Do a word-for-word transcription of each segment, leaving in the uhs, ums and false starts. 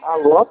Alô?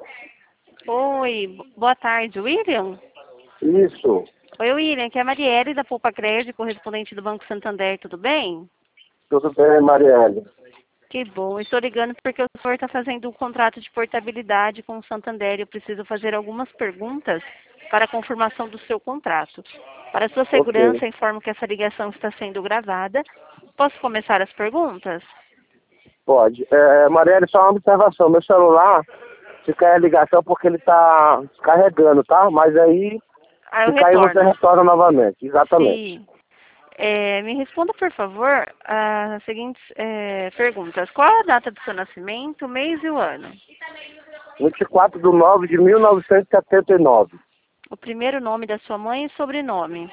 Oi, boa tarde, William? Isso. Oi, William, aqui é a Marielle da Poupa Crédito, correspondente do Banco Santander, tudo bem? Tudo bem, Marielle? Que bom, estou ligando porque o senhor está fazendo um contrato de portabilidade com o Santander e eu preciso fazer algumas perguntas para a confirmação do seu contrato. Para sua Ok. segurança, informo que essa ligação está sendo gravada. Posso começar as perguntas? Pode. É, Marielle, só uma observação. Meu celular, se cair a ligação porque ele está carregando, tá? Mas aí, Ah, eu se cair, você retorno. retorna novamente. Exatamente. Sim. É, me responda, por favor, as seguintes é, perguntas. Qual é a data do seu nascimento, o mês e o ano? vinte e quatro de nove de mil novecentos e setenta e nove. O primeiro nome da sua mãe e sobrenome.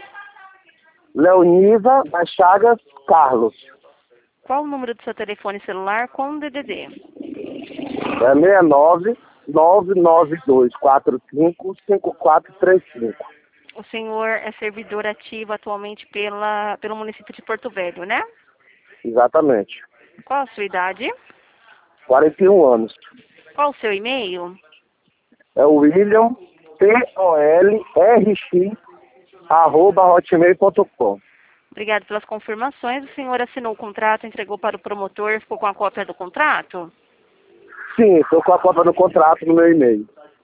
Leonisa das Chagas Carlos. Qual o número do seu telefone celular com D D D? É seis nove nove nove dois quatro cinco cinco quatro três cinco. O senhor é servidor ativo atualmente pela, pelo município de Porto Velho, né? Exatamente. Qual a sua idade? quarenta e um anos. Qual o seu e-mail? É o William, T O L R X, arroba hotmail ponto com. Obrigado pelas confirmações. O senhor assinou o contrato, entregou para o promotor e ficou com a cópia do contrato? Sim, estou com a cópia do contrato no meu e-mail.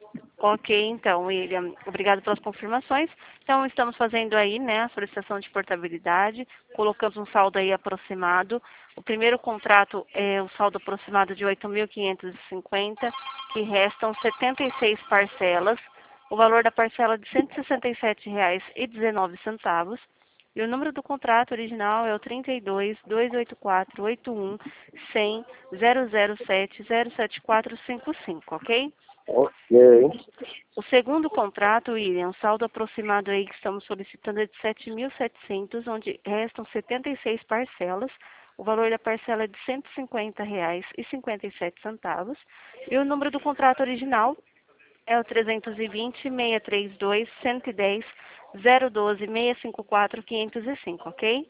Ok, então, William, obrigado pelas confirmações. Então, estamos fazendo aí, né, a solicitação de portabilidade, colocamos um saldo aí aproximado. O primeiro contrato é o saldo aproximado de oito mil quinhentos e cinquenta, que restam setenta e seis parcelas, o valor da parcela de cento e sessenta e sete reais e dezenove centavos. E o número do contrato original é o trinta e dois, dois oito quatro, oito um, cem, zero zero sete, zero sete quatro cinco cinco, ok? Ok. O segundo contrato, William, o saldo aproximado aí que estamos solicitando é de sete mil e setecentos, onde restam setenta e seis parcelas. O valor da parcela é de cento e cinquenta reais e cinquenta e sete centavos. E o número do contrato original é o trezentos e vinte, seiscentos e trinta e dois, cento e dez, zero doze, seiscentos e cinquenta e quatro, quinhentos e cinco, ok?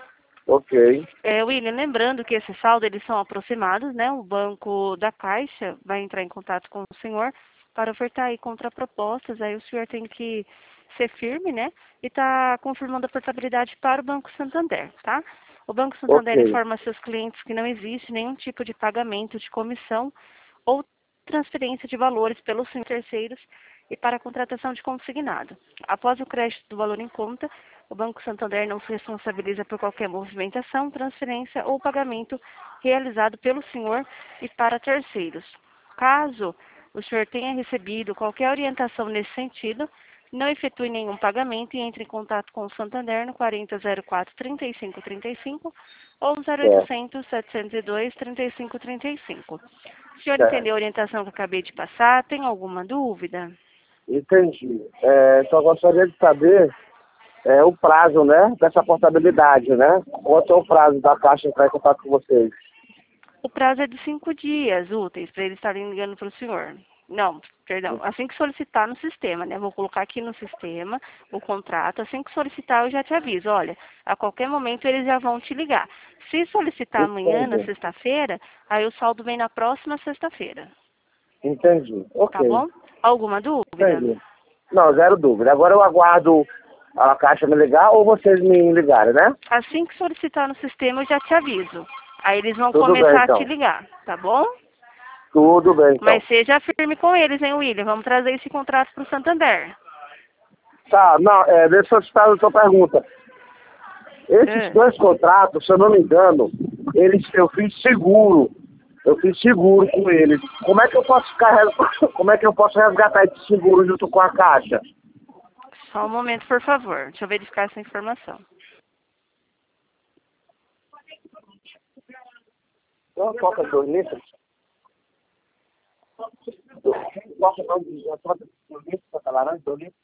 Ok. É, William, lembrando que esse saldo, eles são aproximados, né? O banco da Caixa vai entrar em contato com o senhor para ofertar aí contrapropostas, aí o senhor tem que ser firme, né? E tá confirmando a portabilidade para o Banco Santander, tá? O Banco Santander Ok. informa seus clientes que não existe nenhum tipo de pagamento de comissão ou transferência de valores pelos terceiros e para a contratação de consignado. Após o crédito do valor em conta, o Banco Santander não se responsabiliza por qualquer movimentação, transferência ou pagamento realizado pelo senhor e para terceiros. Caso o senhor tenha recebido qualquer orientação nesse sentido, não efetue nenhum pagamento e entre em contato com o Santander no quarenta zero quatro, trinta e cinco trinta e cinco ou no zero Certo. oitocentos, setecentos e dois, trinta e cinco trinta e cinco. O senhor Certo. entendeu a orientação que eu acabei de passar? Tem alguma dúvida? Entendi. É, só gostaria de saber é, o prazo, né, dessa portabilidade, né? Quanto é o prazo da Caixa entrar em contato com vocês? O prazo é de cinco dias úteis para eles estarem ligando para o senhor. Não, perdão, assim que solicitar no sistema, né? Vou colocar aqui no sistema o contrato. Assim que solicitar, eu já te aviso. Olha, a qualquer momento eles já vão te ligar. Se solicitar amanhã, na Entendi. sexta-feira, aí o saldo vem na próxima sexta-feira. Entendi. Tá Ok. bom? Alguma dúvida? Entendi. Não, zero dúvida. Agora eu aguardo a Caixa me ligar ou vocês me ligarem, né? Assim que solicitar no sistema, eu já te aviso. Aí eles vão Tudo bem, começar a te então. ligar, tá bom? Tudo bem, então. Mas seja firme com eles, hein, William? Vamos trazer esse contrato para o Santander. Tá, não, é, deixa eu te fazer a sua pergunta. Esses É. dois contratos, se eu não me engano, eles, eu fiz seguro. Eu fiz seguro com eles. Como é que eu posso ficar, como é que eu posso resgatar esse seguro junto com a Caixa? Só um momento, por favor. Deixa eu verificar essa informação. Não, coca dois litros? Coca dois litros, coca laranja, dois litros?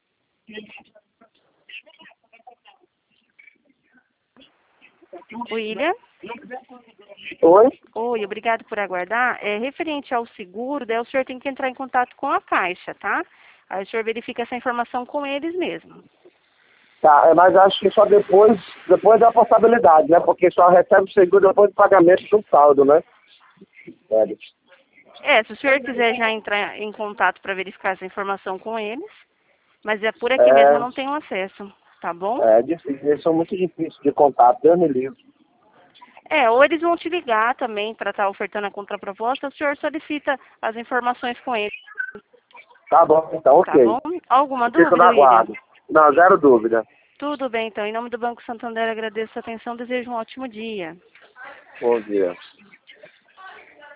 William? Oi? Oi, obrigado por aguardar. É, referente ao seguro, daí o senhor tem que entrar em contato com a Caixa, tá? Aí o senhor verifica essa informação com eles mesmo. Tá, é, mas acho que só depois, depois da portabilidade, né? Porque só recebe o seguro depois do pagamento do saldo, né? É. É, se o senhor quiser já entrar em contato para verificar essa informação com eles, mas é por aqui É, mesmo eu não tenho acesso, tá bom? é difícil, eles são muito difíceis de contato, Deus me livre. É, ou eles vão te ligar também para estar ofertando a contraproposta, o senhor solicita as informações com eles, Tá bom, então, tá ok. bom? Alguma Fico dúvida, no William? aguardo. Não, zero dúvida. Tudo bem, então. Em nome do Banco Santander, agradeço a atenção, desejo um ótimo dia. Bom dia.